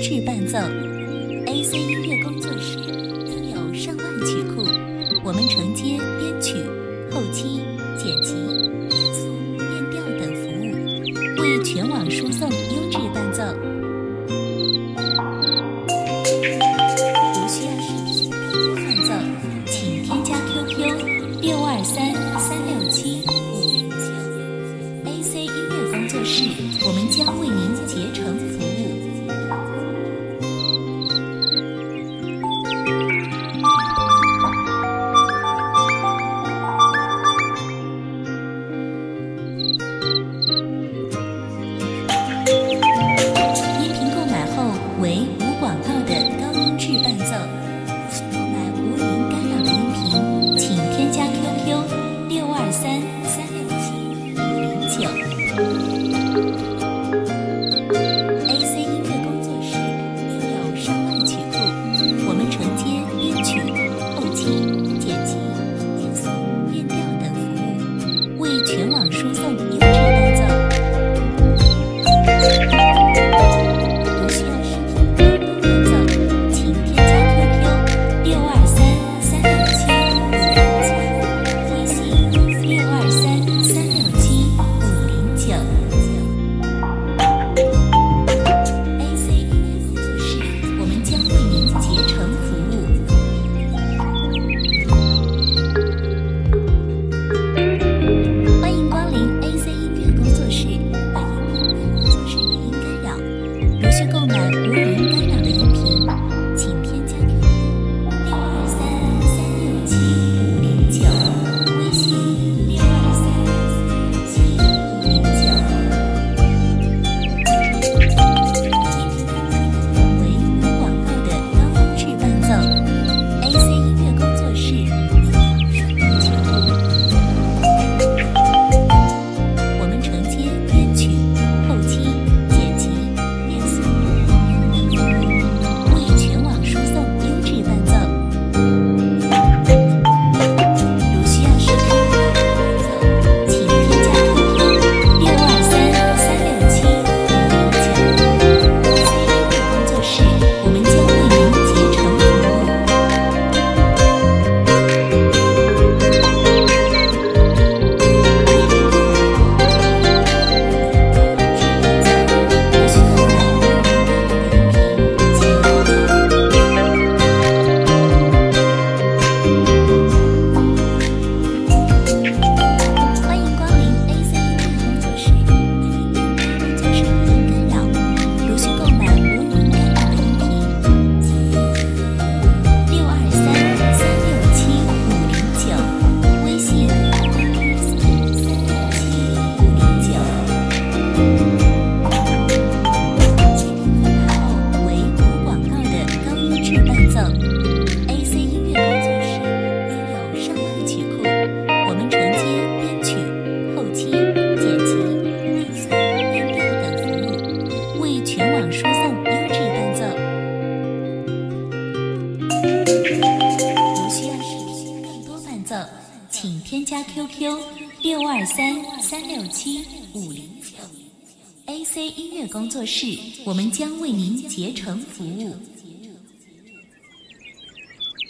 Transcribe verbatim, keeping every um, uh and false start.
质伴奏 ，A C 音乐工作室拥有上万曲库，我们承接编曲、后期、剪辑、音速、变调等服务，为全网输送优质伴奏。如需要视听更多伴奏，请添加 Q Q 六二三三六七五零九 A C 音乐工作室，我们将为您竭诚服务。音频购买后为无广告的高音质伴奏。购买无云干扰的音频，请添加 Q Q 六二三三六七五零九。A C 音乐工作室拥有上万曲库，我们承接编曲、后期、剪辑、音速、变调等服务，为全网输送优质伴奏。如需要视听更多伴奏，请添加 Q Q 六二三三六七五零九，微信六二三三六七五零九。A C 音乐工作室，我们将为您竭诚服务。欢迎光临 A C 音乐工作室，本音频工作室语音干扰。如需购买无云干扰的音频，请添加 Q Q 六二三三六七五零九，微信六二三三六七五零九。音频服务为无广告的高音质伴奏 ，A C 音乐工作室拥有上万曲库，我们承接编曲、后期、剪辑、音速、变调等服务，为全网输送优质伴奏。如需要视听更多伴奏，请添加 Q Q 六二三三六七五零九。A C 音乐工作室，我们将为您竭诚服务。如需购买无云干扰的音频，请添加。欢迎光临 A C 音乐工作室，本音频工作室语音干扰。如需购买无云干扰的音频，请六二三三六七五零九，微信六二三三六七五零九。音频购买后为无广告的高音质伴奏。A C 音乐工作室拥有上万曲库，我们承接编曲、后期、剪辑、音速、变调等服务，为全网输送优质伴奏。如需要视听更多伴奏，请添加 Q Q 六二三三六七五零九。A C 音乐工作室，我们将为您竭诚服务。